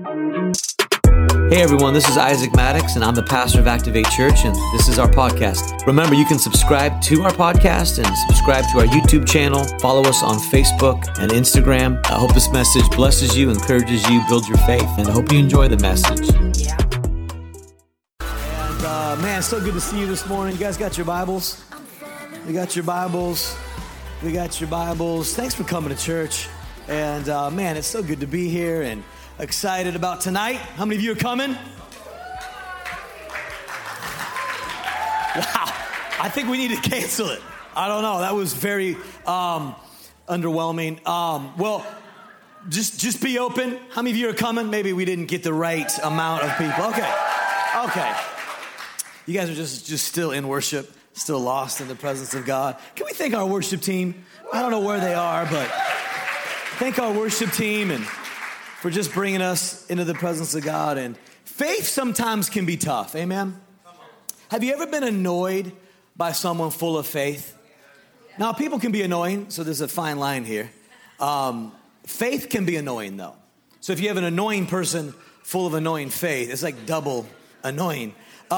Hey everyone, this is Isaac Maddox, and I'm the pastor of Activate Church, and this is our podcast. Remember, you can subscribe to our podcast and subscribe to our YouTube channel. Follow us on Facebook and Instagram. I hope this message blesses you, encourages you, builds your faith, and I hope you enjoy the message. And man, so good to see you this morning. You guys got your Bibles? We got your Bibles. We got your Bibles. Thanks for coming to church. And man, it's so good to be here and excited about tonight. How many of you are coming? Wow. I think we need to cancel it. I don't know. That was very underwhelming. Well, just be open. How many of you are coming? Maybe we didn't get the right amount of people. Okay. You guys are just still in worship, still lost in the presence of God. Can we thank our worship team? I don't know where they are, but thank our worship team and for just bringing us into the presence of God. And faith sometimes can be tough. Amen? Have you ever been annoyed by someone full of faith? Now, people can be annoying, so there's a fine line here. Faith can be annoying, though. So if you have an annoying person full of annoying faith, it's like double annoying.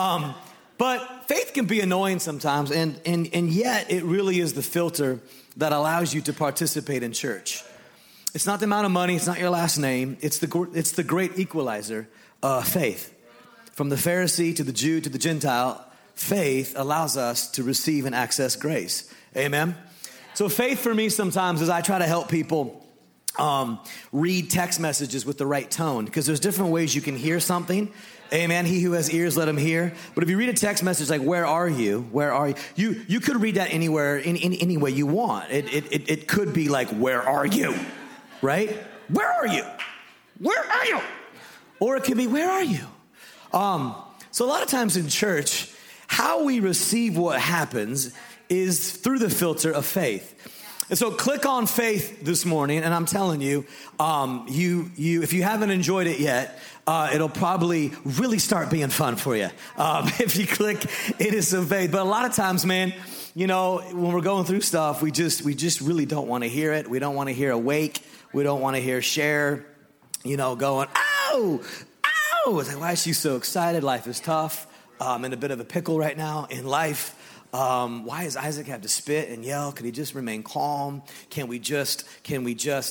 But faith can be annoying sometimes, and yet it really is the filter that allows you to participate in church. It's not the amount of money. It's not your last name. It's the great equalizer, faith. From the Pharisee to the Jew to the Gentile, faith allows us to receive and access grace. Amen? So faith for me sometimes is I try to help people read text messages with the right tone, because there's different ways you can hear something. Amen. He who has ears, let him hear. But if you read a text message like, where are you? Where are you? You could read that anywhere, in any way you want. It could be like, where are you? Right? Where are you? Where are you? Or it could be, where are you? So a lot of times in church, how we receive what happens is through the filter of faith. And so click on faith this morning, and I'm telling you, if you haven't enjoyed it yet, it'll probably really start being fun for you. If you click, it is some faith. But a lot of times, man, you know, when we're going through stuff, we just really don't want to hear it. We don't want to hear awake. We don't want to hear share, you know, going, ow, ow. It's like, why is she so excited? Life is tough. I'm in a bit of a pickle right now in life. Why does Isaac have to spit and yell? Could he just remain calm? Can we just? And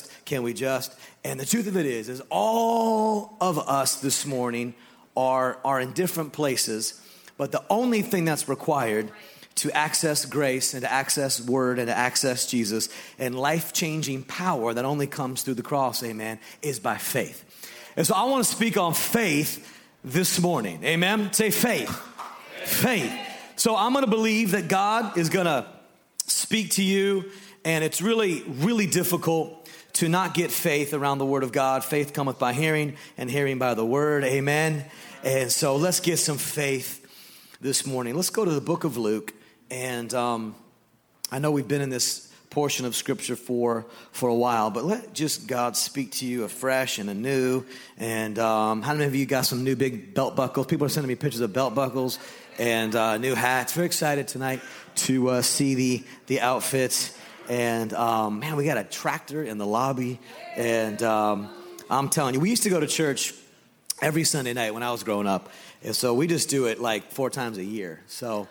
the truth of it is all of us this morning are in different places, but the only thing that's required to access grace and to access word and to access Jesus and life-changing power that only comes through the cross, amen, is by faith. And so I want to speak on faith this morning, amen? Say faith. Faith. So I'm going to believe that God is going to speak to you, and it's really, really difficult to not get faith around the word of God. Faith cometh by hearing, and hearing by the word, amen? And so let's get some faith this morning. Let's go to the book of Luke. And I know we've been in this portion of Scripture for a while, but let just God speak to you afresh and anew. And how many of you got some new big belt buckles? People are sending me pictures of belt buckles and new hats. Very excited tonight to see the outfits. And man, we got a tractor in the lobby. And I'm telling you, we used to go to church every Sunday night when I was growing up. And so we just do it like 4 times a year. So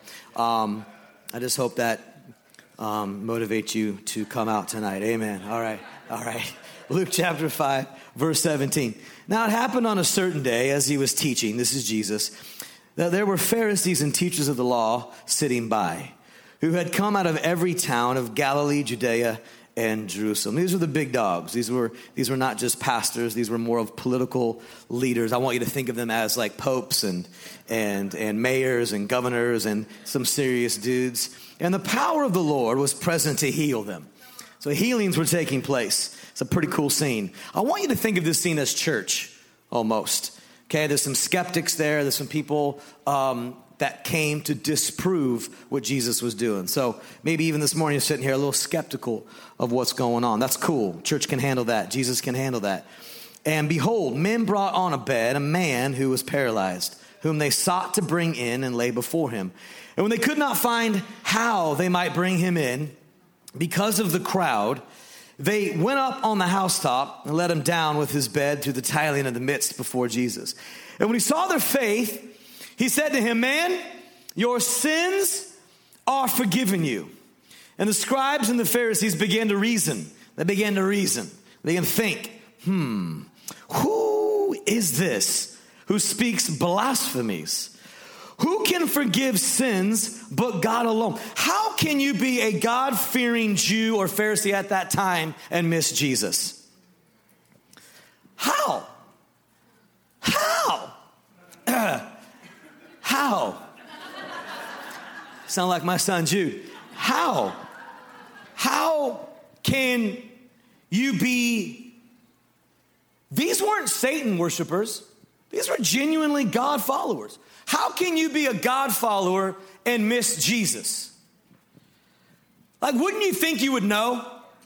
I just hope that motivates you to come out tonight. Amen. All right. Luke chapter 5, verse 17. Now it happened on a certain day as he was teaching, this is Jesus, that there were Pharisees and teachers of the law sitting by, who had come out of every town of Galilee, Judea, and Jerusalem. These were the big dogs. These were not just pastors. These were more of political leaders. I want you to think of them as like popes and mayors and governors and some serious dudes. And the power of the Lord was present to heal them. So healings were taking place. It's a pretty cool scene. I want you to think of this scene as church, almost. Okay, there's some skeptics there. There's some people that came to disprove what Jesus was doing. So maybe even this morning you're sitting here a little skeptical of what's going on. That's cool. Church can handle that. Jesus can handle that. And behold, men brought on a bed a man who was paralyzed, whom they sought to bring in and lay before him. And when they could not find how they might bring him in, because of the crowd, they went up on the housetop and let him down with his bed through the tiling in the midst before Jesus. And when he saw their faith, he said to him, man, your sins are forgiven you. And the scribes and the Pharisees began to reason. They began to reason. They began to think, who is this who speaks blasphemies? Who can forgive sins but God alone? How can you be a God-fearing Jew or Pharisee at that time and miss Jesus? How? How? Sound like my son Jude. How? How can you be? These weren't Satan worshipers. These were genuinely God followers. How can you be a God follower and miss Jesus? Like, wouldn't you think you would know?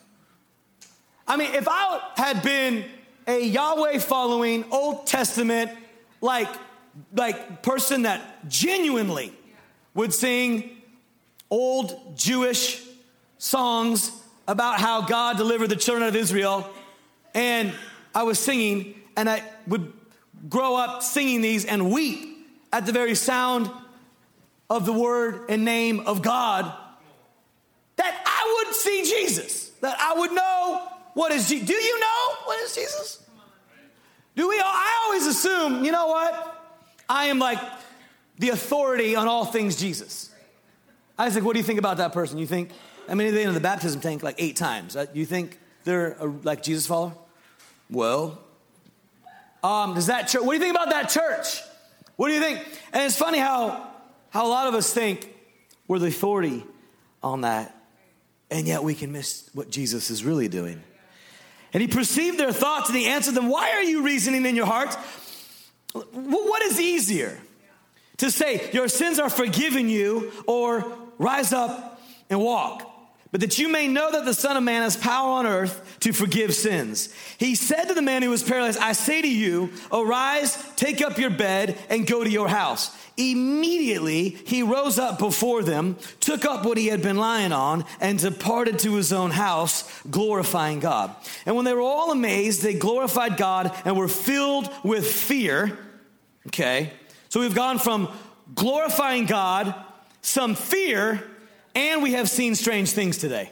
I mean, if I had been a Yahweh following Old Testament like person that genuinely would sing old Jewish songs about how God delivered the children of Israel, and I was singing, and I would grow up singing these and weep at the very sound of the word and name of God, that I would see Jesus, that I would know what is Jesus. Do you know what is Jesus? Do we all? I always assume, you know what? I am like the authority on all things Jesus. I was like, what do you think about that person? You think, I mean, they in the baptism tank like 8 times. You think they're like Jesus follower? Well, does that church, what do you think about that church? What do you think? And it's funny how a lot of us think we're the authority on that, and yet we can miss what Jesus is really doing. And he perceived their thoughts, and he answered them, why are you reasoning in your hearts? What is easier? To say, your sins are forgiven you, or rise up and walk. But that you may know that the Son of Man has power on earth to forgive sins. He said to the man who was paralyzed, I say to you, arise, take up your bed, and go to your house. Immediately he rose up before them, took up what he had been lying on, and departed to his own house, glorifying God. And when they were all amazed, they glorified God and were filled with fear. Okay, so we've gone from glorifying God, some fear, and we have seen strange things today.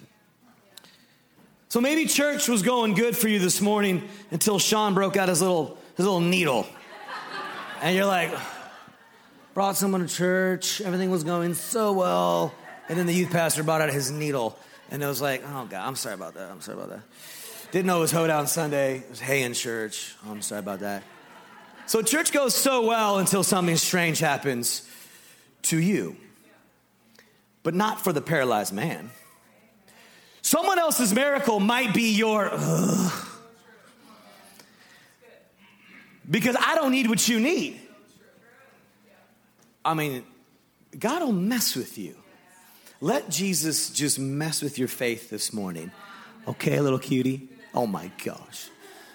So maybe church was going good for you this morning until Sean broke out his little needle. And you're like, brought someone to church, everything was going so well. And then the youth pastor brought out his needle. And it was like, oh God, I'm sorry about that. Didn't know it was Hoedown Sunday. It was hay in church. Oh, I'm sorry about that. So church goes so well until something strange happens to you. But not for the paralyzed man. Someone else's miracle might be your, because I don't need what you need. I mean, God will mess with you. Let Jesus just mess with your faith this morning. Okay, little cutie? Oh my gosh.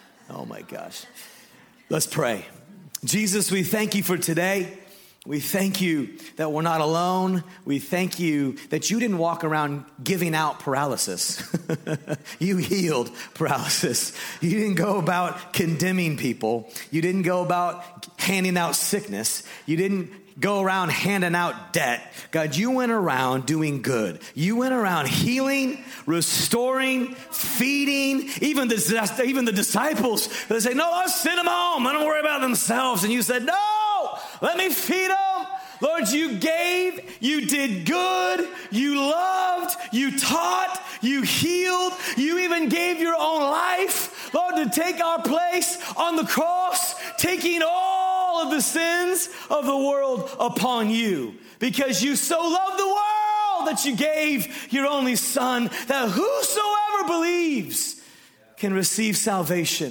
Let's pray. Jesus, we thank you for today. We thank you that we're not alone. We thank you that you didn't walk around giving out paralysis. You healed paralysis. You didn't go about condemning people. You didn't go about handing out sickness. You didn't go around handing out debt. God, you went around doing good. You went around healing, restoring, feeding, even the disciples. They say, no, I'll send them home. Let them worry about themselves. And you said, no, let me feed them. Lord, you gave, you did good, you loved, you taught, you healed, you even gave your own life, Lord, to take our place on the cross, taking all of the sins of the world upon you. Because you so loved the world that you gave your only Son, that whosoever believes can receive salvation,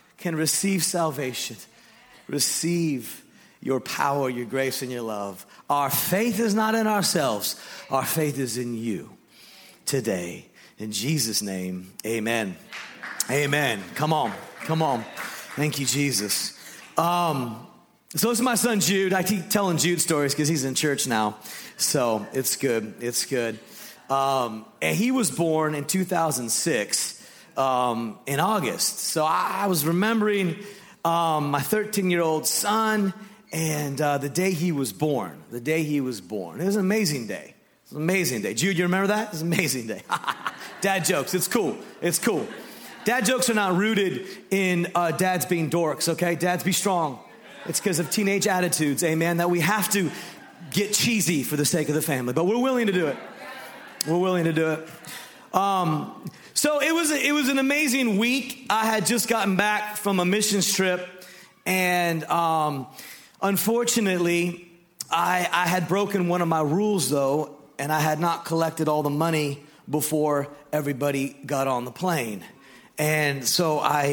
receive your power, your grace, and your love. Our faith is not in ourselves. Our faith is in you today. In Jesus' name, amen. Amen. Come on. Thank you, Jesus. So this is my son, Jude. I keep telling Jude stories because he's in church now. So it's good. And he was born in 2006. in August. So I was remembering my 13-year-old son and the day he was born. The day he was born. It was an amazing day. It was an amazing day. Jude, you remember that? It was an amazing day. Dad jokes. It's cool. It's cool. Dad jokes are not rooted in dads being dorks, okay? Dads, be strong. It's because of teenage attitudes, amen, that we have to get cheesy for the sake of the family. But we're willing to do it. We're willing to do it. So it was an amazing week. I had just gotten back from a missions trip, and unfortunately, I had broken one of my rules, though, and I had not collected all the money before everybody got on the plane. And so I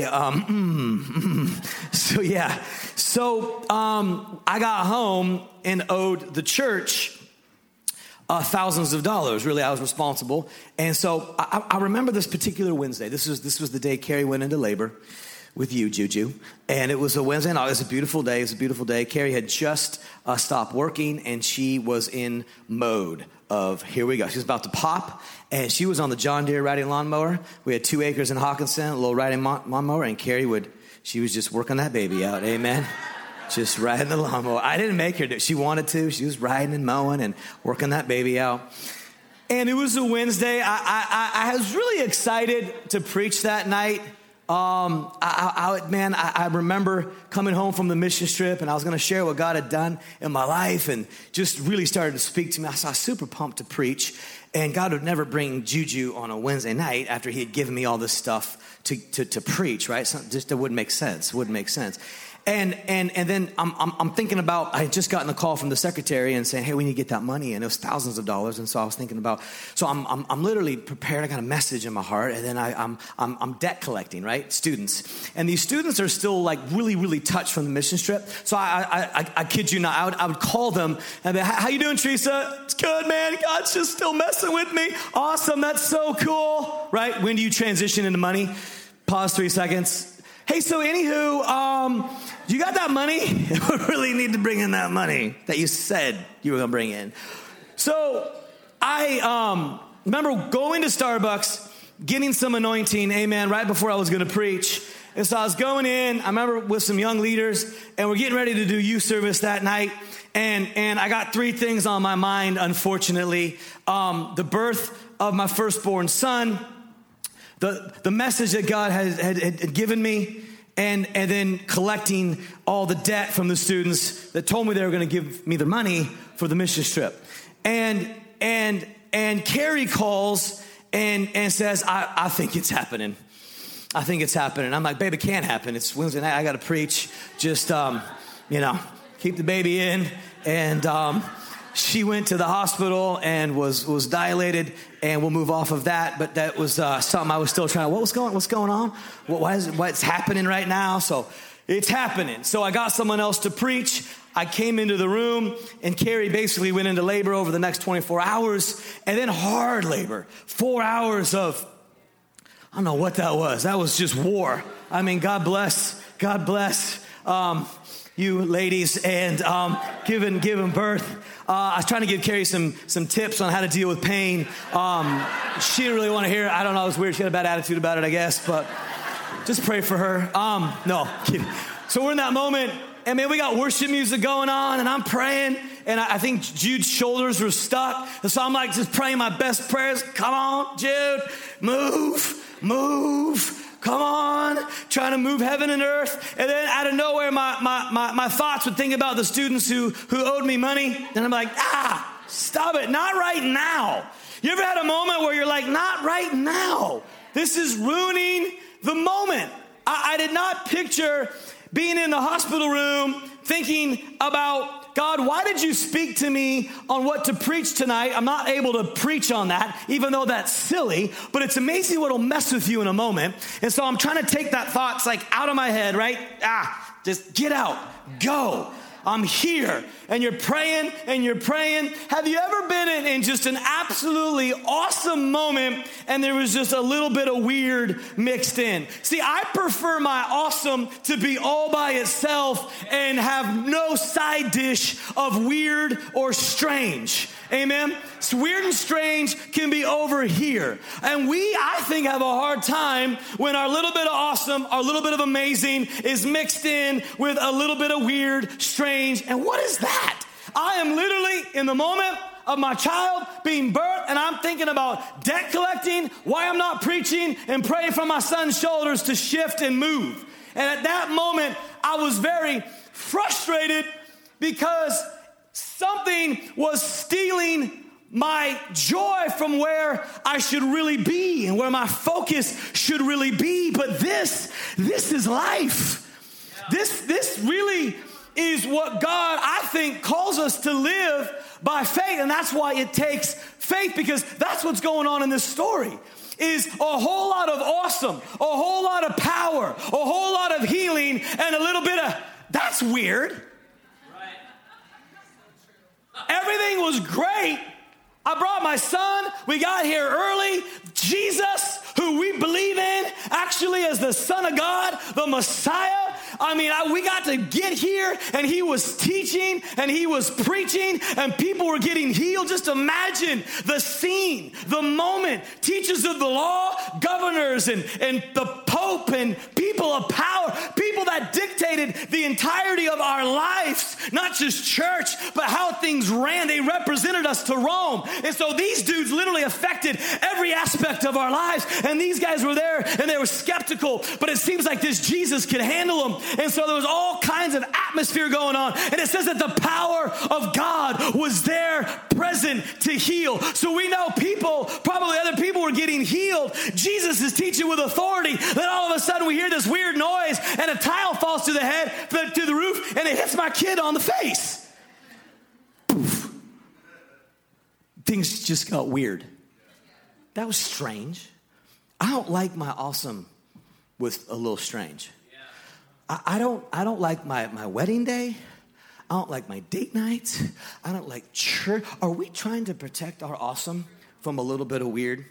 got home and owed the church thousands of dollars. Really, I was responsible. And so I remember this particular Wednesday. This was the day Carrie went into labor with you, Juju. And it was a Wednesday night. It was a beautiful day. It was a beautiful day. Carrie had just stopped working, and she was in mode of, here we go. She was about to pop, and she was on the John Deere riding lawnmower. We had 2 acres in Hawkinson, a little riding lawnmower, and Carrie she was just working that baby out, amen? Just riding the lawnmower. I didn't make her do it. She wanted to. She was riding and mowing and working that baby out. And it was a Wednesday. I was really excited to preach that night. I remember coming home from the mission trip, and I was going to share what God had done in my life, and just really started to speak to me. I was super pumped to preach, and God would never bring Juju on a Wednesday night after he had given me all this stuff to preach, right? So it wouldn't make sense. Wouldn't make sense. And then I'm thinking about, I had just gotten a call from the secretary and saying, hey, we need to get that money. And it was thousands of dollars. And so I was thinking about, so I'm literally prepared. I got a message in my heart. And then I'm debt collecting, right? Students. And these students are still like really, really touched from the mission trip. So I kid you not, I would call them and be, how you doing, Teresa? It's good, man. God's just still messing with me. Awesome. That's so cool. Right? When do you transition into money? Pause 3 seconds. Hey, so anywho, you got that money? We really need to bring in that money that you said you were going to bring in. So I remember going to Starbucks, getting some anointing, amen, right before I was going to preach. And so I was going in, I remember with some young leaders, and we're getting ready to do youth service that night. And I got 3 things on my mind, unfortunately. The birth of my firstborn son, the message that God had given me, and then collecting all the debt from the students that told me they were going to give me the money for the mission trip. And Carrie calls and says, I think it's happening. I think it's happening. I'm like, babe, it can't happen. It's Wednesday night. I got to preach. Just, keep the baby in. And she went to the hospital and was dilated, and we'll move off of that. But that was something I was still trying. What's going on? What's happening right now? So it's happening. So I got someone else to preach. I came into the room, and Carrie basically went into labor over the next 24 hours, and then hard labor, 4 hours of, I don't know what that was. That was just war. I mean, God bless you ladies, and giving birth. I was trying to give Carrie some tips on how to deal with pain. She didn't really want to hear it. I don't know. It was weird. She had a bad attitude about it, I guess. But just pray for her. No, kidding. So we're in that moment, and man, we got worship music going on, and I'm praying, and I think Jude's shoulders were stuck. And so I'm like just praying my best prayers. Come on, Jude. Move. Come on, trying to move heaven and earth. And then out of nowhere, my thoughts would think about the students who owed me money. And I'm like, stop it, not right now. You ever had a moment where you're like, not right now? This is ruining the moment. I did not picture being in the hospital room thinking about, God, why did you speak to me on what to preach tonight? I'm not able to preach on that, even though that's silly, but it's amazing what'll mess with you in a moment. And so I'm trying to take that thoughts like out of my head, right? Just get out, go. I'm here. And you're praying and you're praying. Have you ever been in just an absolutely awesome moment and there was just a little bit of weird mixed in? See, I prefer my awesome to be all by itself and have no side dish of weird or strange. Amen. So weird and strange can be over here. And I think, have a hard time when our little bit of awesome, our little bit of amazing is mixed in with a little bit of weird, strange. And what is that? I am literally in the moment of my child being birthed, and I'm thinking about debt collecting, why I'm not preaching, and praying for my son's shoulders to shift and move. And at that moment, I was very frustrated because something was stealing my joy from where I should really be and where my focus should really be. But this is life. Yeah. This really is what God, I think, calls us to live by faith. And that's why it takes faith, because that's what's going on in this story. Is a whole lot of awesome, a whole lot of power, a whole lot of healing, and a little bit of, that's weird. Right. Everything was great. I brought my son. We got here early. Jesus, who we believe in, actually as the Son of God, the Messiah. We got to get here, and he was teaching, and he was preaching, and people were getting healed. Just imagine the scene, the moment. Teachers of the law, governors, and the Pope, and people of power, people that dictated the entirety of our lives, not just church, but how things ran. They represented us to Rome. And so these dudes literally affected every aspect of our lives. And these guys were there, and they were skeptical, but it seems like this Jesus could handle them. And so there was all kinds of atmosphere going on. And it says that the power of God was there, present to heal. So we know people, probably other people, were getting healed. Jesus is teaching with authority. Then all of a sudden we hear this weird noise, and a tile falls to the roof, and it hits my kid on the face. Poof. Things just got weird. That was strange. I don't like my awesome with a little strange. I don't like my wedding day. I don't like my date nights. I don't like church. Are we trying to protect our awesome from a little bit of weird?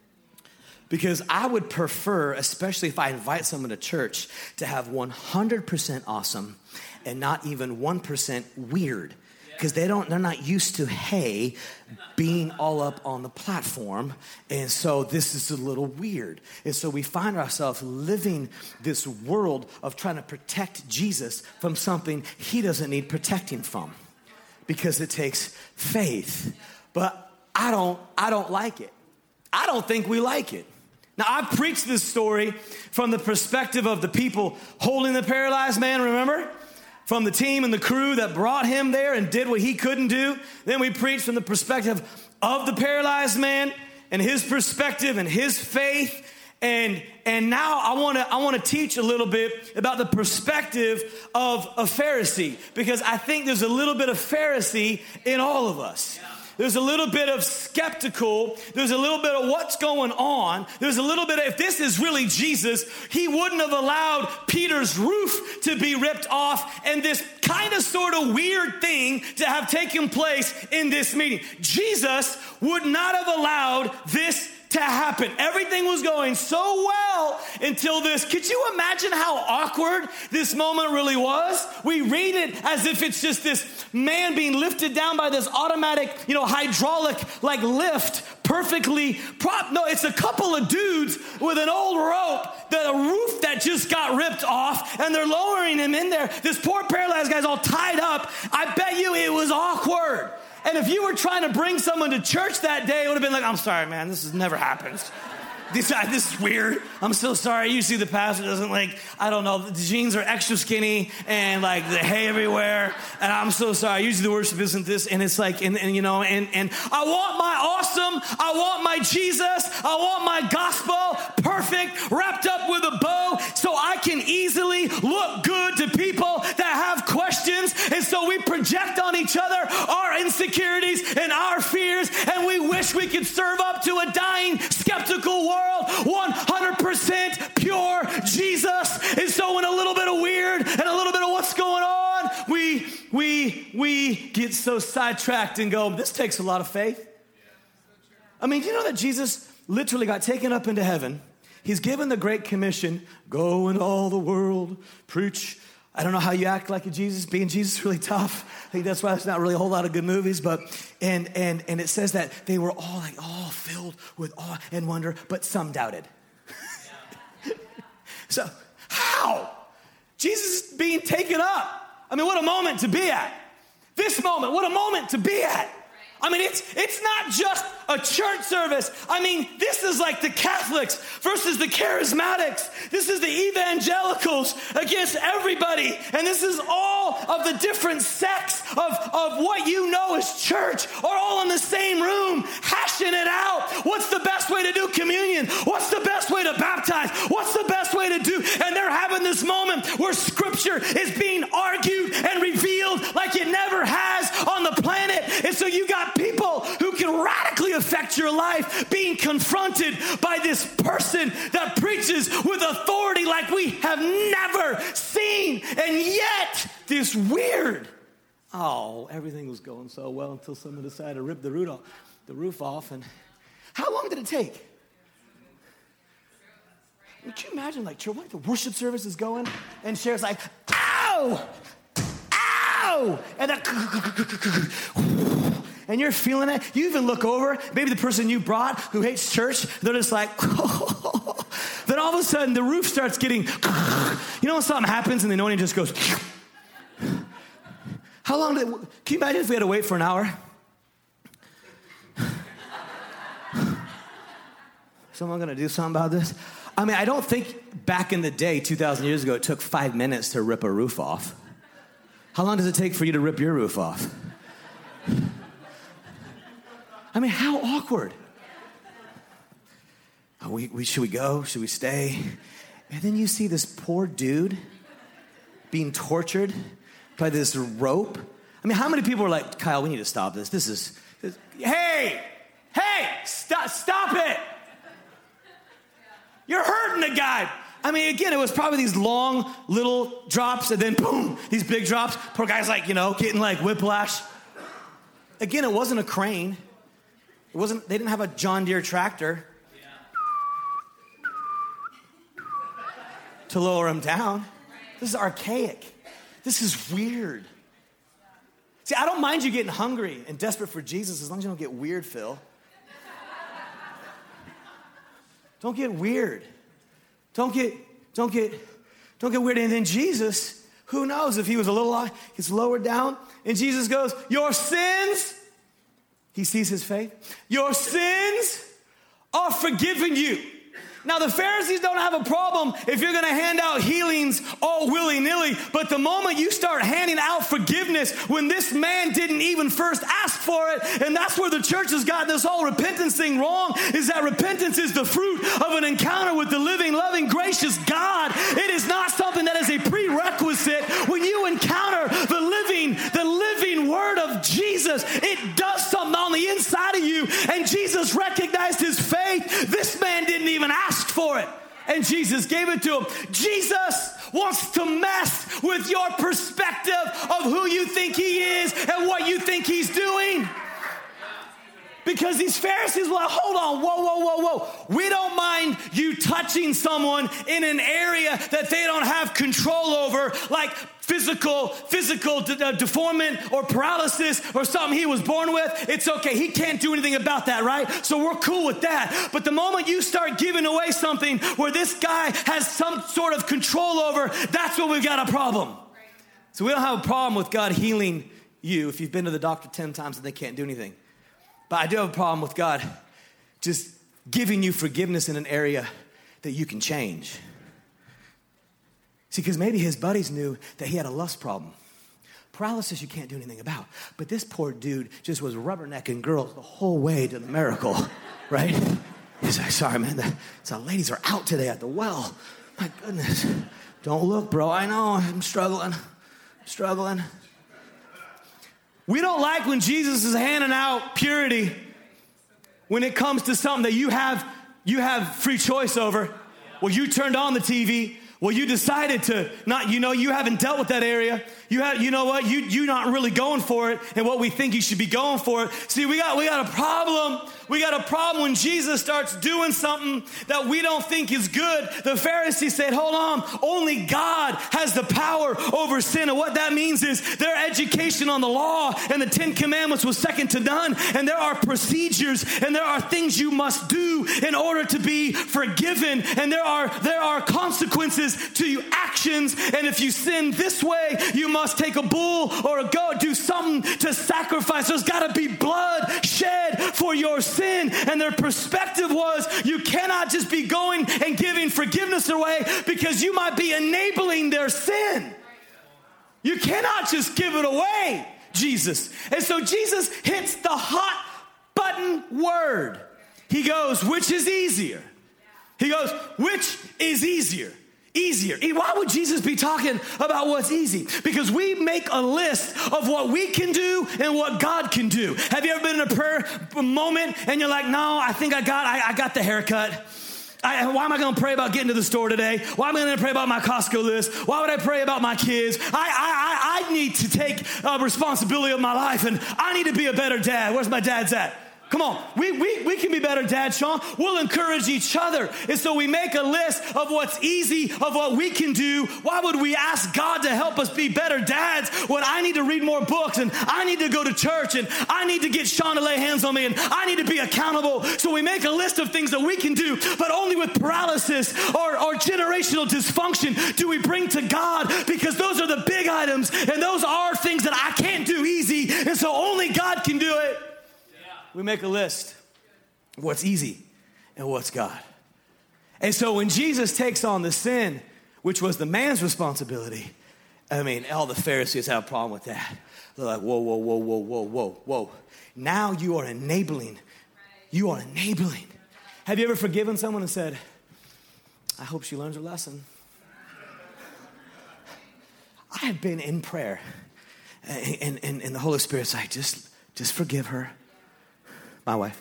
Because I would prefer, especially if I invite someone to church, to have 100% awesome and not even 1% weird. Because they're not used to, being all up on the platform. And so this is a little weird. And so we find ourselves living this world of trying to protect Jesus from something he doesn't need protecting from. Because it takes faith. But I don't like it. I don't think we like it. Now, I preached this story from the perspective of the people holding the paralyzed man, remember? From the team and the crew that brought him there and did what he couldn't do. Then we preached from the perspective of the paralyzed man and his perspective and his faith. And now I want to teach a little bit about the perspective of a Pharisee, because I think there's a little bit of Pharisee in all of us. There's a little bit of skeptical. There's a little bit of what's going on. There's a little bit of, if this is really Jesus, he wouldn't have allowed Peter's roof to be ripped off and this kind of sort of weird thing to have taken place in this meeting. Jesus would not have allowed this to happen. Everything was going so well until this. Could you imagine how awkward this moment really was? We read it as if it's just this man being lifted down by this automatic, hydraulic lift, perfectly prop. No, it's a couple of dudes with an old rope, a roof that just got ripped off, and they're lowering him in there. This poor paralyzed guy's all tied up. I bet you it was awkward. And if you were trying to bring someone to church that day, it would have been like, I'm sorry, man, this never happens. This is weird. I'm so sorry. Usually the pastor doesn't the jeans are extra skinny and the hay everywhere. And I'm so sorry. Usually the worship isn't this. And it's and I want my awesome. I want my Jesus. I want my gospel perfect, wrapped up with a bow so I can easily look good to people that have questions. And so we project on each other our insecurities and our fears. And we wish we could serve up to a dying, skeptical world. 100% pure Jesus. And so in a little bit of weird and a little bit of what's going on, we get so sidetracked and go, this takes a lot of faith. Do you know that Jesus literally got taken up into heaven? He's given the Great Commission, go into all the world, preach I don't know how you act like a Jesus. Being Jesus is really tough. I think that's why there's not really a whole lot of good movies. But and it says that they were all filled with awe and wonder, but some doubted. So how? Jesus is being taken up. I mean, what a moment to be at. This moment, what a moment to be at. I mean, it's not just a church service. I mean, this is like the Catholics versus the charismatics. This is the evangelicals against everybody. And this is all of the different sects of what you know as church are all in the same room, hashing it out. What's the best way to do communion? What's the best way to baptize? What's the best way to do? And they're having this moment where scripture is being argued and revealed like it never has on the planet. And so you got people who can radically affect your life being confronted by this person that preaches with authority like we have never seen. And yet, this weird, everything was going so well until someone decided to rip the roof off. And how long did it take? Would you imagine, like, the worship service is going, and Cher's like, ow! Ow! And then, and you're feeling it. You even look over, maybe the person you brought who hates church, they're just like, then all of a sudden the roof starts getting, you know when something happens and the anointing just goes, how long can you imagine if we had to wait for an hour? Someone gonna do something about this? I mean, I don't think back in the day, 2,000 years ago, it took 5 minutes to rip a roof off. How long does it take for you to rip your roof off? I mean, how awkward. Should we go? Should we stay? And then you see this poor dude being tortured by this rope. I mean, how many people are like, Kyle, we need to stop this. Hey, stop it. You're hurting the guy. I mean, again, it was probably these long little drops and then boom, these big drops. Poor guy's like, getting like whiplash. Again, it wasn't a crane. They didn't have a John Deere tractor to lower him down. This is archaic. This is weird. See, I don't mind you getting hungry and desperate for Jesus as long as you don't get weird, Phil. Don't get weird. Don't get weird. And then Jesus, who knows if he was a little, gets lowered down, and Jesus goes, your sins, he sees his faith, your sins are forgiven you. Now, the Pharisees don't have a problem if you're going to hand out healings all willy-nilly, but the moment you start handing out forgiveness when this man didn't even first ask for it, and that's where the church has gotten this whole repentance thing wrong, is that repentance is the fruit of an encounter with the living, loving, gracious God. It is not something that is a prerequisite. When you encounter the living word of Jesus, it does something on the inside of you, and Jesus recognized his faith. This man didn't even ask for it, and Jesus gave it to him. Jesus wants to mess with your perspective of who you think he is and what you think he's doing. Because these Pharisees were like, hold on, whoa. We don't mind you touching someone in an area that they don't have control over, like physical deformity or paralysis or something he was born with. It's okay. He can't do anything about that, right? So we're cool with that. But the moment you start giving away something where this guy has some sort of control over, that's when we've got a problem. So we don't have a problem with God healing you if you've been to the doctor 10 times and they can't do anything. But I do have a problem with God just giving you forgiveness in an area that you can change. See, because maybe his buddies knew that he had a lust problem. Paralysis you can't do anything about. But this poor dude just was rubbernecking girls the whole way to the miracle, right? He's like, sorry, man, the ladies are out today at the well. My goodness. Don't look, bro. I know, I'm struggling. We don't like when Jesus is handing out purity when it comes to something that you have free choice over. Well, you turned on the TV. Well, you decided to not, you haven't dealt with that area. You're not really going for it and what we think you should be going for. See, we got a problem We got a problem when Jesus starts doing something that we don't think is good. The Pharisees said, hold on, only God has the power over sin. And what that means is their education on the law and the 10 Commandments was second to none. And there are procedures and there are things you must do in order to be forgiven. And there are consequences to your actions. And if you sin this way, you must take a bull or a goat, do something to sacrifice. There's got to be blood shed for your sin. And their perspective was, you cannot just be going and giving forgiveness away because you might be enabling their sin. You cannot just give it away, Jesus. And so Jesus hits the hot button word. He goes, which is easier? He goes, which is easier? Easier. Why would Jesus be talking about what's easy? Because we make a list of what we can do and what God can do. Have you ever been in a prayer moment and you're like, no, I think I got the haircut. Why am I going to pray about getting to the store today? Why am I going to pray about my Costco list? Why would I pray about my kids? I need to take responsibility of my life, and I need to be a better dad. Where's my dad's at? Come on, we can be better dads, Sean. We'll encourage each other. And so we make a list of what's easy, of what we can do. Why would we ask God to help us be better dads when I need to read more books, and I need to go to church, and I need to get Sean to lay hands on me, and I need to be accountable? So we make a list of things that we can do, but only with paralysis or generational dysfunction do we bring to God, because those are the big items, and those are things that I can't do easy, and so only God can do it. We make a list of what's easy and what's God. And so when Jesus takes on the sin, which was the man's responsibility, I mean, all the Pharisees have a problem with that. They're like, whoa, whoa, whoa, whoa, whoa, whoa, whoa. Now you are enabling. You are enabling. Have you ever forgiven someone and said, I hope she learns her lesson? I have been in prayer, and the Holy Spirit's like, just forgive her. My wife.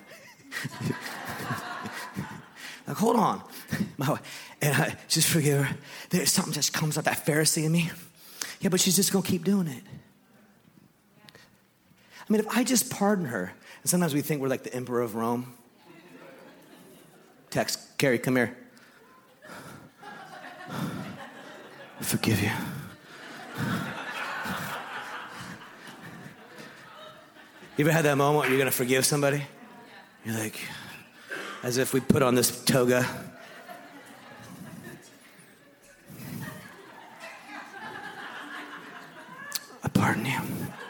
Like, hold on. My wife. And I just forgive her. There's something just comes out, that Pharisee in me. Yeah, but she's just going to keep doing it. I mean, if I just pardon her, and sometimes we think we're like the emperor of Rome. Text, Carrie, come here. I forgive you. You ever had that moment where you're going to forgive somebody? You're like, as if we put on this toga. I pardon you.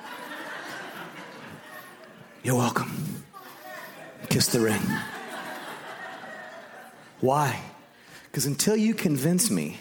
You're welcome. Kiss the ring. Why? Because until you convince me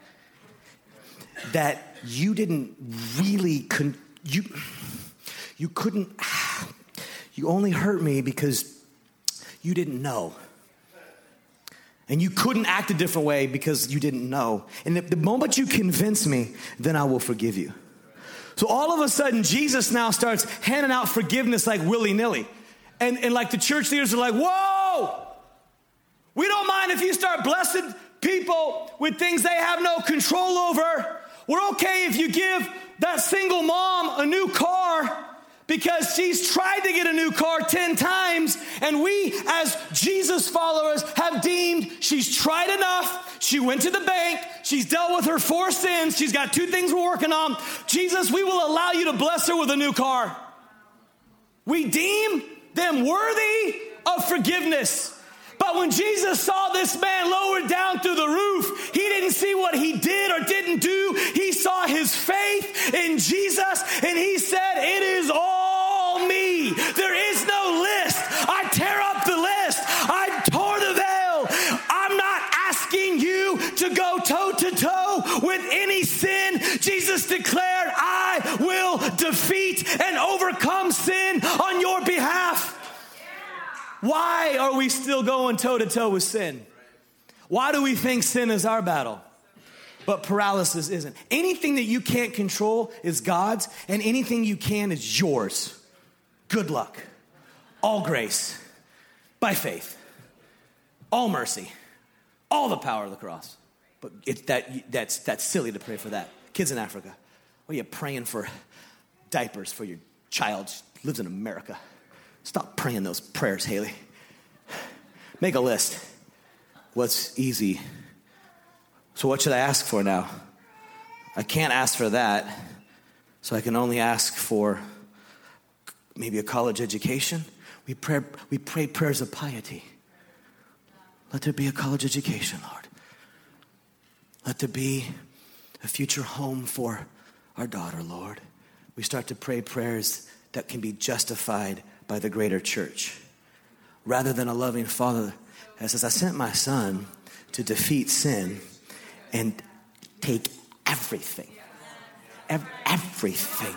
that you didn't really, you couldn't, you only hurt me because you didn't know. And you couldn't act a different way because you didn't know. And the moment you convince me, then I will forgive you. So all of a sudden, Jesus now starts handing out forgiveness like willy-nilly. And like the church leaders are like, whoa! We don't mind if you start blessing people with things they have no control over. We're okay if you give that single mom a new car because she's tried to get a new car 10 times, and we, as Jesus followers, have deemed she's tried enough. She went to the bank. She's dealt with her 4 sins. She's got 2 things we're working on. Jesus, we will allow you to bless her with a new car. We deem them worthy of forgiveness. But when Jesus saw this man lowered down through the roof, he didn't see what he did or didn't do. He saw his faith in Jesus, and he said, it is all me. There is no list. I tear up the list. I tore the veil. I'm not asking you to go toe to toe with any sin. Jesus declared, I will defeat and overcome sin on your behalf. Why are we still going toe-to-toe with sin? Why do we think sin is our battle, but paralysis isn't? Anything that you can't control is God's, and anything you can is yours. Good luck. All grace. By faith. All mercy. All the power of the cross. But that's silly to pray for that. Kids in Africa, what are you praying for diapers for your child who lives in America? Stop praying those prayers, Haley. Make a list. What's easy? So what should I ask for now? I can't ask for that, so I can only ask for maybe a college education. We pray prayers of piety. Let there be a college education, Lord. Let there be a future home for our daughter, Lord. We start to pray prayers that can be justified by the greater church. Rather than a loving Father that says, I sent my Son to defeat sin and take everything. Everything.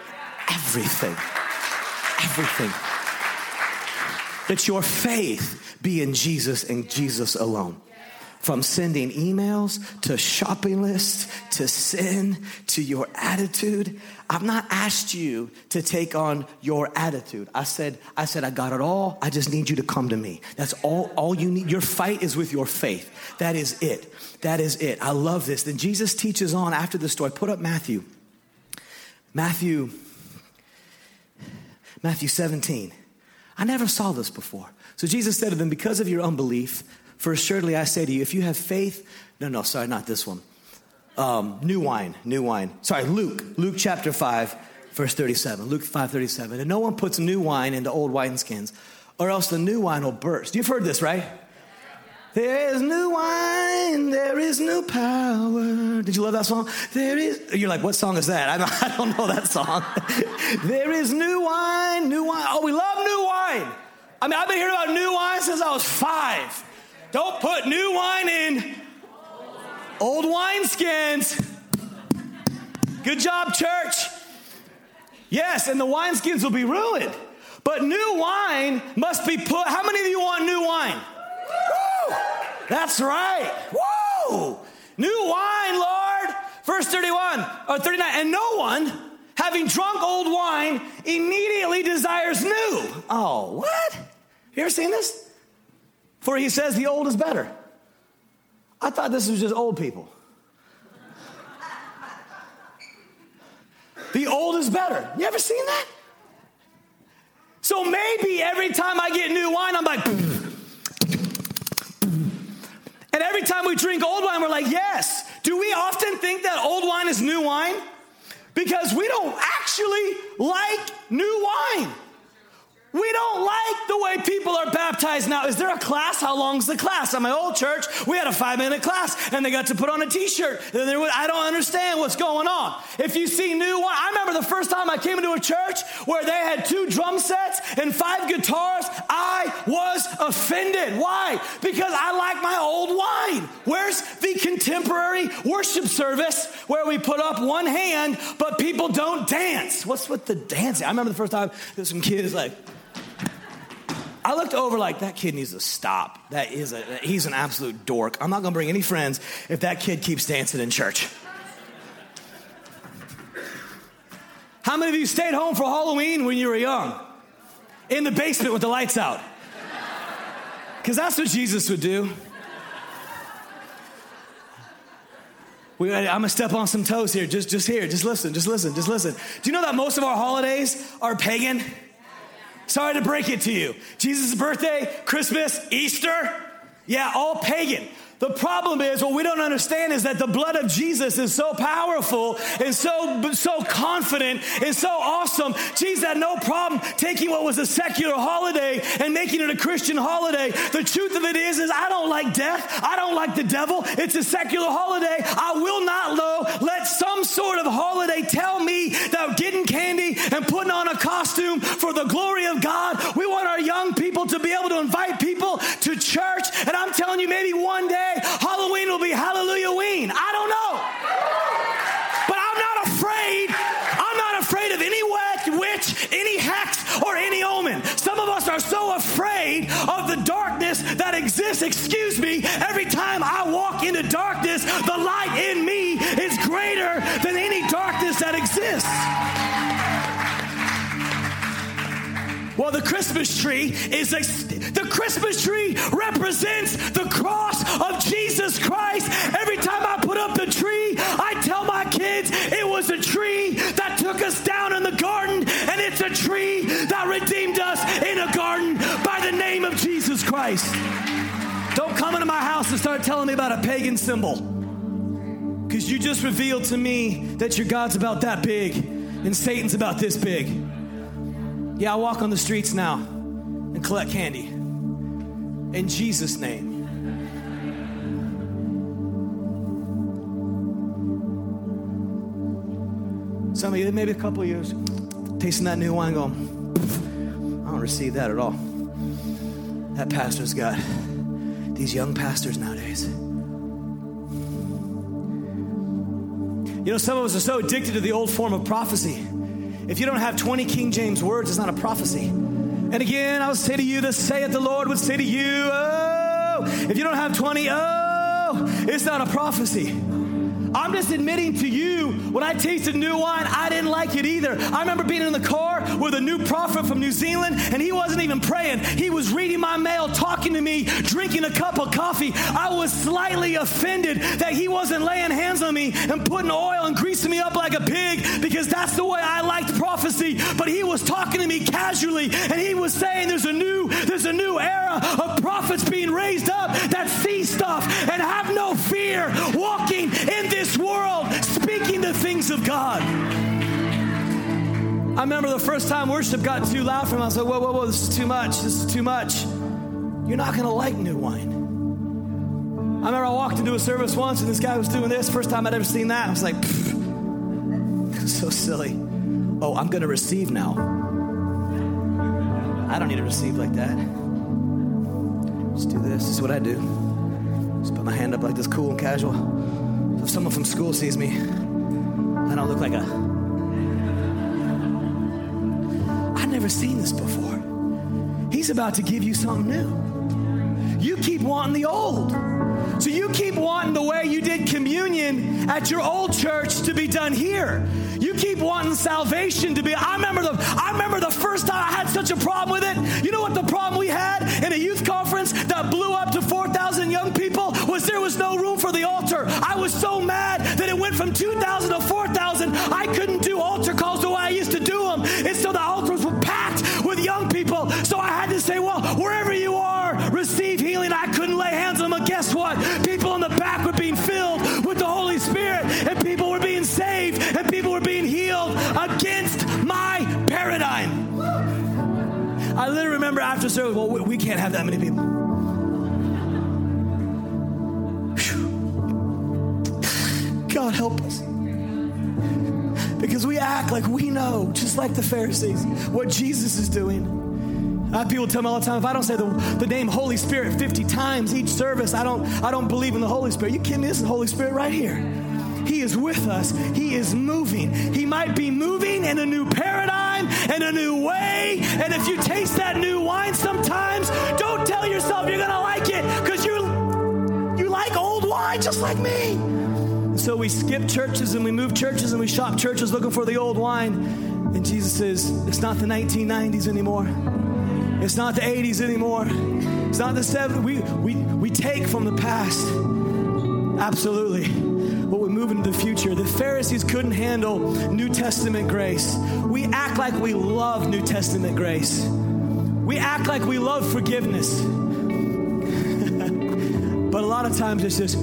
That your faith be in Jesus and Jesus alone. From sending emails to shopping lists to sin to your attitude. I've not asked you to take on your attitude. I said I got it all. I just need you to come to me. That's all you need. Your fight is with your faith. That is it. That is it. I love this. Then Jesus teaches on after the story. Put up Matthew 17. I never saw this before. So Jesus said to them, because of your unbelief, for assuredly I say to you, if you have faith, sorry, not this one. New wine. Sorry, Luke chapter 5, verse 37. Luke 5:37. And no one puts new wine into old wineskins, or else the new wine will burst. You've heard this, right? There is new wine, there is new power. Did you love that song? You're like, what song is that? I don't know that song. There is new wine. Oh, we love new wine. I mean, I've been hearing about new wine since I was 5. Don't put new wine in old wineskins. Good job, church. Yes, and the wineskins will be ruined. But new wine must be put. How many of you want new wine? Woo! That's right. Woo! New wine, Lord. Verse 31 or 39. And no one, having drunk old wine, immediately desires new. Oh, what? You ever seen this? For he says the old is better. I thought this was just old people. The old is better. You ever seen that? So maybe every time I get new wine, I'm like, and every time we drink old wine, we're like, yes. Do we often think that old wine is new wine? Because we don't actually like new wine. We don't like the way people are baptized now. Is there a class? How long's the class? At my old church, we had a 5-minute class, and they got to put on a t-shirt. I don't understand what's going on. If you see new wine, I remember the first time I came into a church where they had 2 drum sets and 5 guitars. I was offended. Why? Because I like my old wine. Where's the contemporary worship service where we put up one hand, but people don't dance? What's with the dancing? I remember the first time there's some kids like, I looked over like, that kid needs to stop. He's an absolute dork. I'm not going to bring any friends if that kid keeps dancing in church. How many of you stayed home for Halloween when you were young? In the basement with the lights out. Because that's what Jesus would do. I'm going to step on some toes here. Just listen. Do you know that most of our holidays are pagan? Sorry to break it to you. Jesus' birthday, Christmas, Easter, all pagan. The problem is, what we don't understand is that the blood of Jesus is so powerful and so confident and so awesome. Jesus had no problem taking what was a secular holiday and making it a Christian holiday. The truth of it is I don't like death. I don't like the devil. It's a secular holiday. I will not let some sort of holiday tell me that getting candy and putting on a costume for the glory of God. We want our young people to be able to invite people to church. And I'm telling you, maybe one day, Halloween will be Hallelujah-ween. I don't know. But I'm not afraid. I'm not afraid of any witch, any hex, or any omen. Some of us are so afraid of the darkness that exists, every time I walk into darkness, the light in me is greater than any darkness that exists. Well, the Christmas tree represents the cross of Jesus Christ. Every time I put up the tree, I tell my kids it was a tree that took us down in the garden, and it's a tree that redeemed us in a garden by the name of Jesus Christ. Don't come into my house and start telling me about a pagan symbol. Because you just revealed to me that your God's about that big and Satan's about this big. Yeah, I walk on the streets now and collect candy. In Jesus' name. Some of you, maybe a couple of years, tasting that new wine going, I don't receive that at all. That pastor's got these young pastors nowadays. You know, some of us are so addicted to the old form of prophecy. If you don't have 20 King James words, it's not a prophecy. And again, I would say to you, the saith the Lord would say to you, oh, if you don't have 20, it's not a prophecy. I'm just admitting to you, when I tasted new wine, I didn't like it either. I remember being in the car with a new prophet from New Zealand, and he wasn't even praying. He was reading my mail, talking to me, drinking a cup of coffee. I was slightly offended that he wasn't laying hands on me and putting oil and greasing me up like a pig, because that's the way I liked prophecy. But he was talking to me casually, and he was saying there's a new era of prophets being raised up that see stuff and have no fear, walking in this world, speaking the things of God. I remember the first time worship got too loud for him. I was like, whoa, this is too much. This is too much. You're not going to like new wine. I remember I walked into a service once and this guy was doing this. First time I'd ever seen that. I was like, so silly. Oh, I'm going to receive now. I don't need to receive like that. Just do this. This is what I do. Just put my hand up like this, cool and casual. If someone from school sees me, I don't look like I've never seen this before. He's about to give you something new. You keep wanting the old. So you keep wanting the way you did communion at your old church to be done here. You keep wanting salvation to be. I remember the first time I had such a problem with it. You know what the problem we had in a youth conference that blew up to 4,000 young people was there was no room for the altar. I was so mad that it went from 2,000 to 4,000. I couldn't do altar calls the way I used to do them. And so the altars were packed with young people. So I had to say, well, wherever you are, receive healing. I couldn't lay hands on them. But guess what? People in the back were being filled with the Holy Spirit, and people were being saved, and people were being healed against my paradigm. I literally remember after service, well, we can't have that many people. Whew. God help us. Because we act like we know, just like the Pharisees, what Jesus is doing. I have people tell me all the time, if I don't say the name Holy Spirit 50 times each service, I don't believe in the Holy Spirit. You kidding me? This is the Holy Spirit right here. He is with us. He is moving. He might be moving in a new paradigm and a new way. And if you taste that new wine sometimes, don't tell yourself you're going to like it, because you like old wine just like me. So we skip churches and we move churches and we shop churches looking for the old wine. And Jesus says, it's not the 1990s anymore. It's not the 80s anymore. It's not the 70s. We take from the past. Absolutely. But we move into the future. The Pharisees couldn't handle New Testament grace. We act like we love New Testament grace. We act like we love forgiveness. But a lot of times it's just...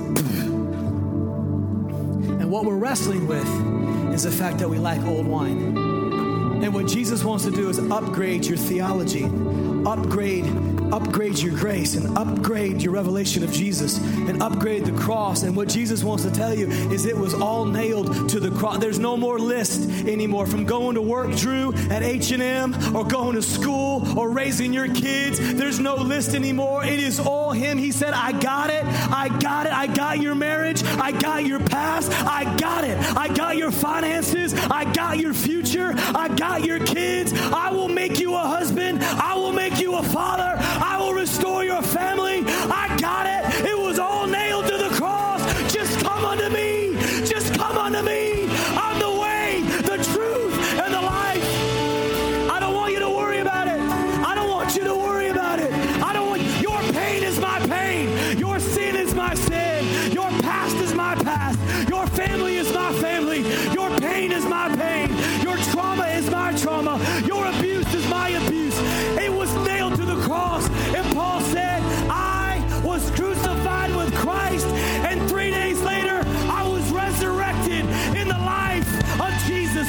And what we're wrestling with is the fact that we like old wine. And what Jesus wants to do is upgrade your theology, upgrade your grace, and upgrade your revelation of Jesus, and upgrade the cross. And what Jesus wants to tell you is it was all nailed to the cross. There's no more list anymore from going to work, Drew, at H&M, or going to school, or raising your kids. There's no list anymore. It is all Him. He said, I got it. I got it. I got your marriage. I got your past. I got it. I got your finances. I got your future. I got your kids. I will make you a husband. I will make you a father. I will restore your family. I got it. It was all nailed to the cross. Just come unto me. Just come unto me. I'm the way, the truth, and the life. I don't want you to worry about it. I don't want you to worry about it. I don't want, your pain is my pain. Your sin is my sin. Your past is my past. Your family is my family. Your pain is my pain. Your trauma is my trauma. Your abuse is my abuse. It was nailed to the cross. And Paul said, I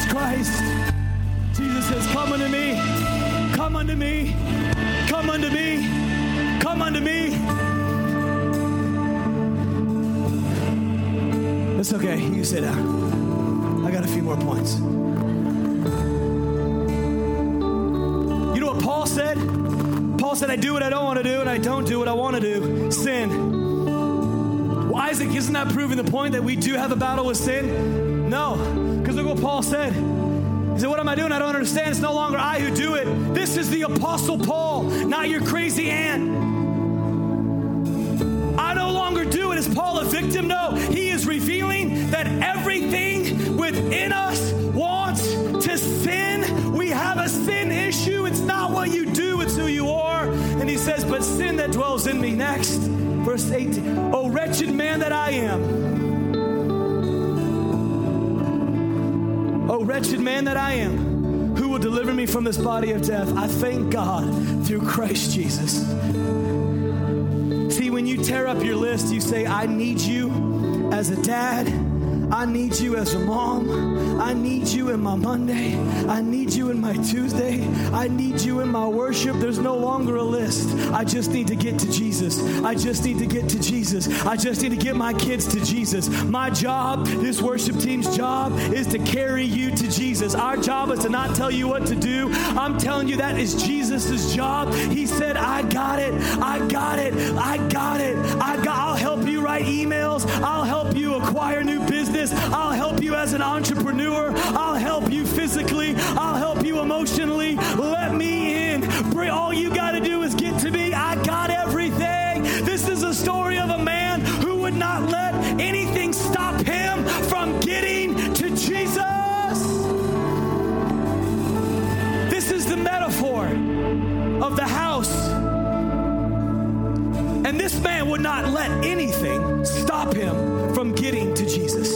Jesus Christ. Jesus says, come unto me, come unto me, come unto me, come unto me. It's okay, you can sit down. I got a few more points. You know what Paul said? Paul said, I do what I don't want to do, and I don't do what I want to do. Sin. Well, Isaac, isn't that proving the point that we do have a battle with sin? No, because look what Paul said. He said, what am I doing? I don't understand. It's no longer I who do it. This is the Apostle Paul, not your crazy aunt. I no longer do it. Is Paul a victim? No. He is revealing that everything within us wants to sin. We have a sin issue. It's not what you do, it's who you are. And he says, but sin that dwells in me. Next, verse 18. Oh, wretched man that I am. Oh, wretched man that I am, who will deliver me from this body of death? I thank God through Christ Jesus. See, when you tear up your list, you say, I need you as a dad. I need you as a mom. I need you in my Monday. I need you in my Tuesday. I need you in my worship. There's no longer a list. I just need to get to Jesus. I just need to get to Jesus. I just need to get my kids to Jesus. My job, this worship team's job, is to carry you to Jesus. Our job is to not tell you what to do. I'm telling you that is Jesus' job. He said, I got it. I got it. I got it. I'll help you write emails. I'll help you acquire new business. I'll help you as an entrepreneur. I'll help you physically. I'll help you emotionally. Let me in. All you got to do is get to me. I got everything. This is a story of a man who would not let anything stop him from getting to Jesus. This is the metaphor of the house. And this man would not let anything stop him from getting to Jesus.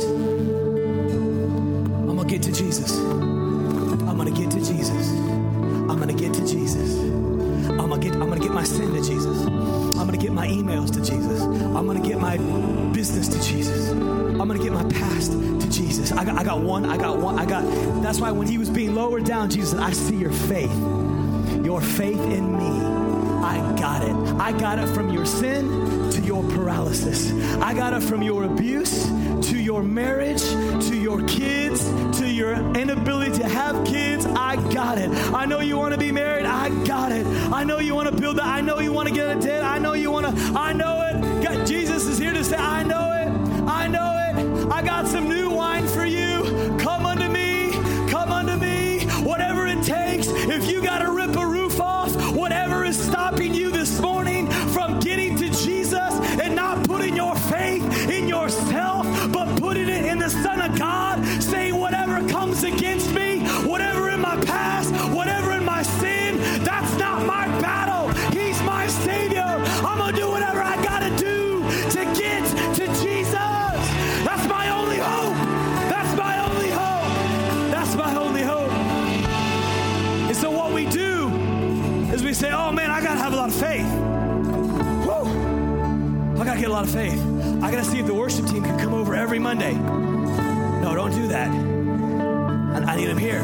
I'm going to get to Jesus. I'm going to get to Jesus. I'm going to get to Jesus. I'm going to get my sin to Jesus. I'm going to get my emails to Jesus. I'm going to get my business to Jesus. I'm going to get my past to Jesus. I got one. That's why when he was being lowered down, Jesus said, I see your faith in me. I got it. I got it from your sin to your paralysis. I got it from your abuse to your marriage, to your kids, to your inability to have kids. I got it. I know you want to be married. I got it. I know you want to build that. I know you want to get a date. I know you want to. I know it. God, Jesus is here to say, I know it. I know it. I got some new wine for you. Come unto me. Come unto me. Whatever it takes. If you got to rip a roof off, whatever is stopping you this morning from getting to Jesus and not putting your faith in yourself, but putting it in the Son of God, saying whatever comes against me, whatever in my past, whatever in my sin, that's not my battle. He's my Savior. I'm going to do whatever I got to do to get to Jesus. That's my only hope. That's my only hope. That's my only hope. And so what we do is we say, oh man, I got to have a lot of faith. Woo! I got to get a lot of faith. I got to see if the worship team can come over every Monday. No, don't do that. I need them here.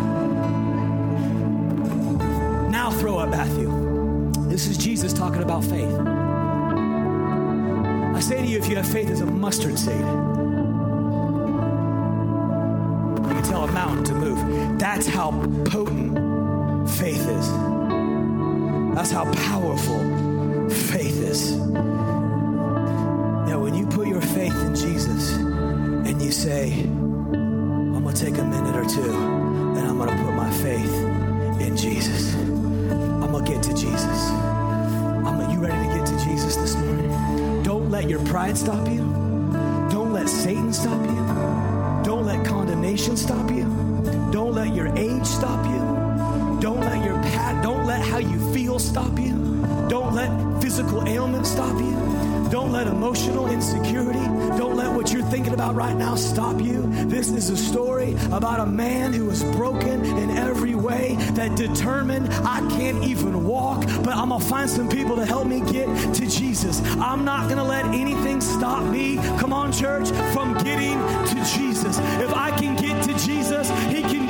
Now throw up Matthew. This is Jesus talking about faith. I say to you, if you have faith as a mustard seed, you can tell a mountain to move. That's how potent faith is. That's how powerful faith is. Now, when you put your faith in Jesus and you say, I'm going to take a minute or two and I'm going to put my faith in Jesus. I'm going to get to Jesus. You ready to get to Jesus this morning? Don't let your pride stop you. Don't let Satan stop you. Don't let condemnation stop you. Don't let your age stop you. Don't let how you feel stop you. Don't let physical ailments stop you. Don't let emotional insecurity, don't let what you're thinking about right now stop you. This is a story about a man who was broken in every way, that determined, I can't even walk, but I'm going to find some people to help me get to Jesus. I'm not going to let anything stop me, come on church, from getting to Jesus. If I can get to Jesus, he can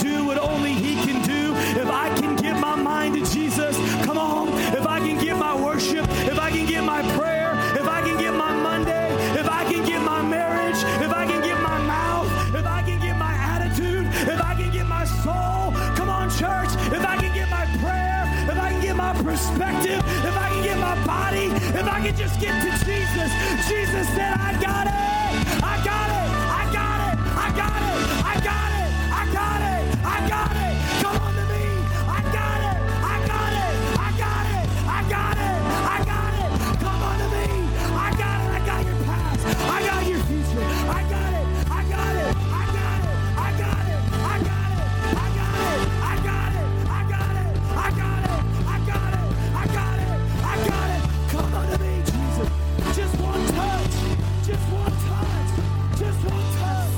my prayer, if I can get my Monday, if I can get my marriage, if I can get my mouth, if I can get my attitude, if I can get my soul, come on, church, if I can get my prayer, if I can get my perspective, if I can get my body, if I can just get to Jesus. Jesus said, I got it, I got it, I got it, I got it, I got it, I got it, I got it. Come on to me, I got it, I got it, I got it, I got it, I got it. Come on to me, I got it, I got your past, I got your future, I got it, I got it, I got it, I got it, I got it, I got it, I got it, I got it, I got it, I got it, I got it, I got it. Come on to me, Jesus. Just one touch, just one touch, just one touch.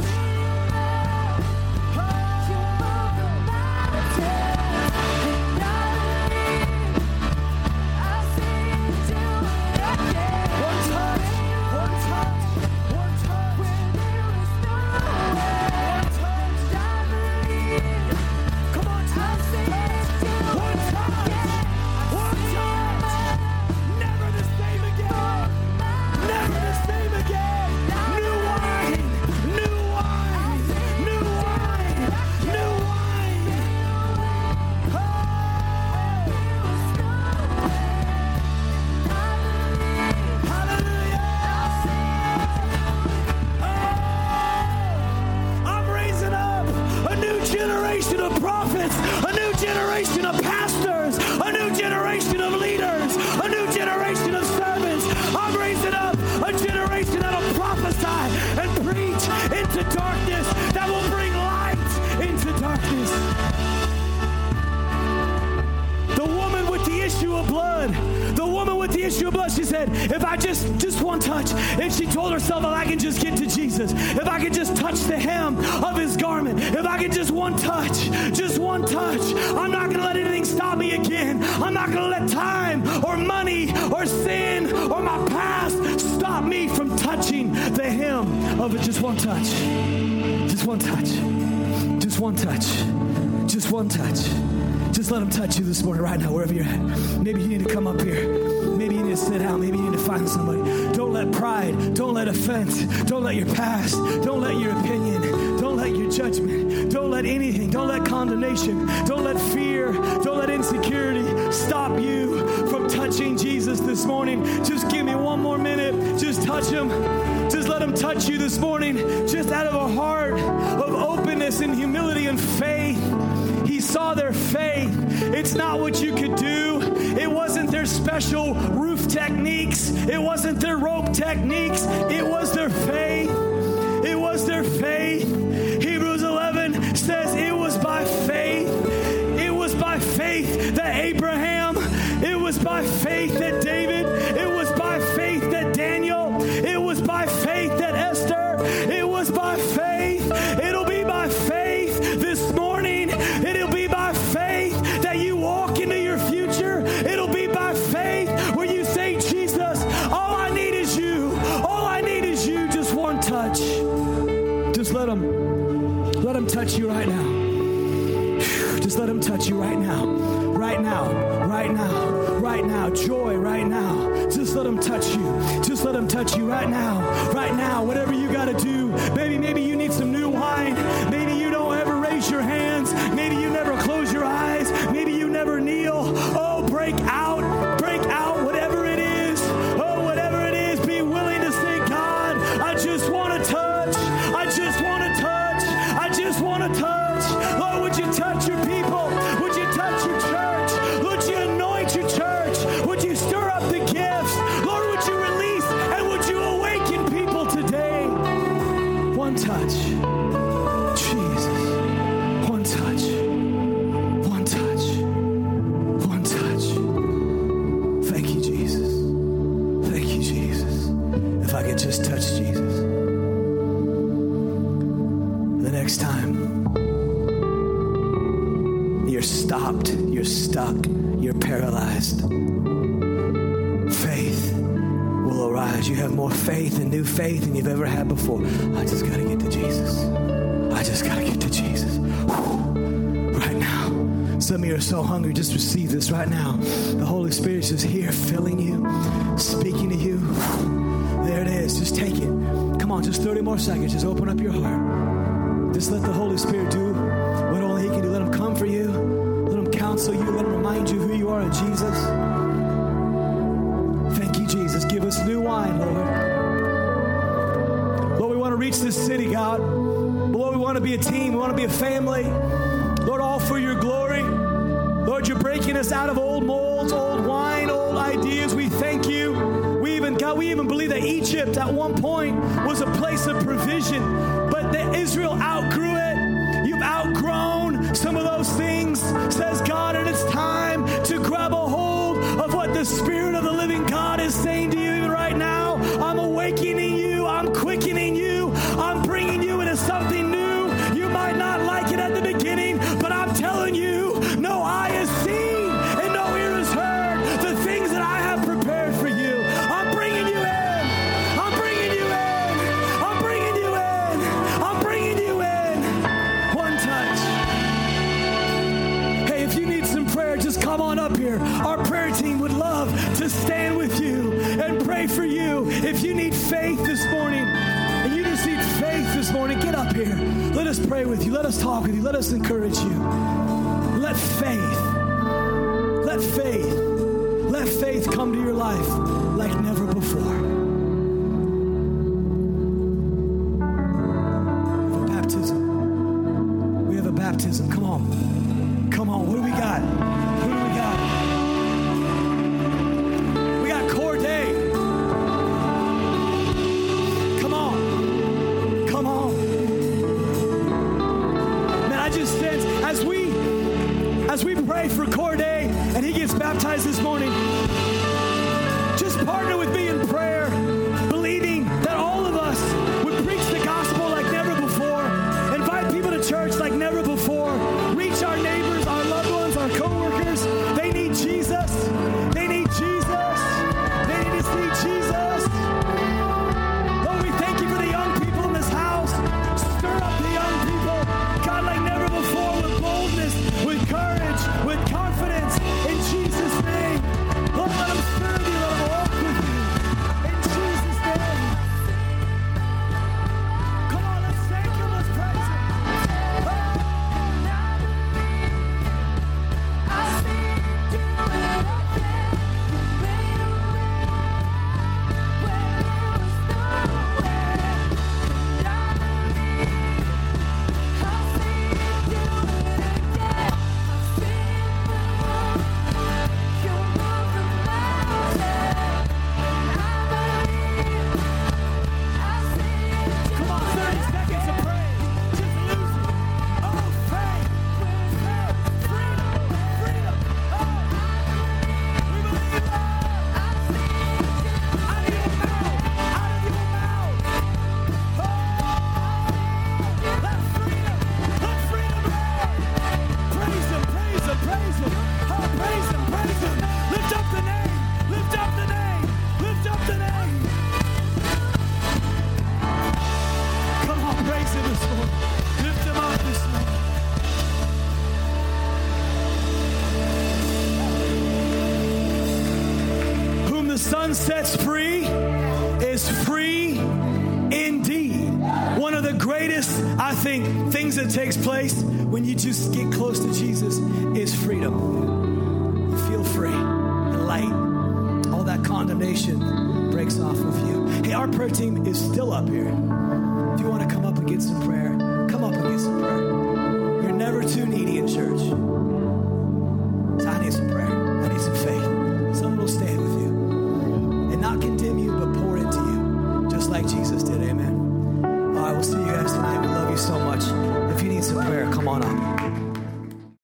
She said, if I just one touch, and she told herself, if I can just get to Jesus, if I can just touch the hem of his garment, if I can just one touch, I'm not going to let anything stop me again. I'm not going to let time or money or sin or my past stop me from touching the hem of it. Just one touch, just one touch, just one touch, just one touch. Just let him touch you this morning right now, wherever you're at. Maybe you need to come up here. Maybe you need to sit down. Maybe you need to find somebody. Don't let pride, don't let offense, don't let your past, don't let your opinion, don't let your judgment, don't let anything, don't let condemnation, don't let fear, don't let insecurity stop you from touching Jesus this morning. Just give me one more minute. Just touch him. Just let him touch you this morning, just out of a heart of openness and humility and faith. He saw their faith. It's not what you could do. It wasn't their special roof techniques. It wasn't their rope techniques. It was their faith. It was their faith. Hebrews 11 says it was by faith. It was by faith that Abraham. It was by faith that David. It was by faith that Daniel. It was by faith that Esther. It was by faith. It'll be by faith this morning. It'll be by faith that you walk into your future. It'll be by faith where you say, Jesus, all I need is you. All I need is you. Just one touch. Just let him touch you right now. Just let him touch you right now. Right now. Right now. Right now. Joy right now. Just let him touch you. Just let him touch you right now. Right now. Whatever you got to do. Maybe you need some new wine. Maybe you don't ever raise your hands. Maybe you never close your eyes. Maybe you never kneel. Oh, break out, whatever it is. Oh, whatever it is, be willing to say, God, I just want to touch. I just want to touch. I just want to touch. Lord, would you touch your people? Would you touch your church? Would you anoint your church? Would you stir up the gifts? Lord, would you release and would you awaken people today? One touch. Jesus. One touch. One touch. One touch. Thank you, Jesus. Thank you, Jesus. If I could just touch Jesus. The next time you're stopped, you're stuck, you're paralyzed, faith will arise. You have more faith and new faith than you've ever had before. I just got to get to Jesus. I just got to get to Jesus. Right now. Some of you are so hungry. Just receive this right now. The Holy Spirit is just here, filling you, speaking to you. There it is. Just take it. Come on, just 30 more seconds. Just open up your heart. Just let the Holy Spirit do what only He can do. Let Him come for you. Let Him counsel you. Let Him remind you who you are in Jesus. Thank you, Jesus. Give us new wine, Lord. Lord, we want to reach this city, God. Lord, we want to be a team. We want to be a family. Lord, all for your glory. Lord, you're breaking us out of old molds, old wine, old ideas. We thank you. We even believe that Egypt at one point was a place of provision, but that Israel outgrew it. You've outgrown some of those things, says God, and it's time to grab a hold of what the Spirit of the living God is saying to you even right now. I'm awakening you. I'm quickening you. I'm bringing you into something new. You might not like it at the beginning, but I'm telling you, no eye has seen and no ear has heard the things that I have prepared for you. I'm bringing you in. I'm bringing you in. I'm bringing you in. I'm bringing you in. One touch. Hey, if you need some prayer, just come on up here. Our prayer team would love to stand with you and pray for you. If you need faith this morning, and you just need faith this morning, get up here. Let us pray with you. Let us talk with you. Let us encourage you. Let faith come to your life like never before. We have a baptism. Come on. What do we got? We got Corday. Come on. Man, I just sense as we pray for Corday and he gets baptized this morning, just partner with me in prayer, believing that all of us would preach the gospel like never before, invite people to church like never before, reach our neighbors, our loved ones, our co-workers. They need Jesus. They need Jesus. They need to see Jesus. Lord, we thank you for the young people in this house. Stir up the young people, God, like never before, with boldness, with courage, with confidence, in Jesus' name. Lord, let them serve you, let them walk with you, in Jesus' name. Come on, let's thank him, let's praise him. Son sets free is free indeed. One of the greatest, I think, things that takes place when you just get close to Jesus is freedom. You feel free and light. All that condemnation breaks off of you. Hey, our prayer team is still up here. If you want to come up and get some prayer, come up and get some prayer. You're never too needy in church. So I need some prayer. I need some faith. Someone will stand with you. Not condemn you, but pour into you, just like Jesus did. Amen. All right, we'll see you guys tonight. We love you so much. If you need some prayer, come on up.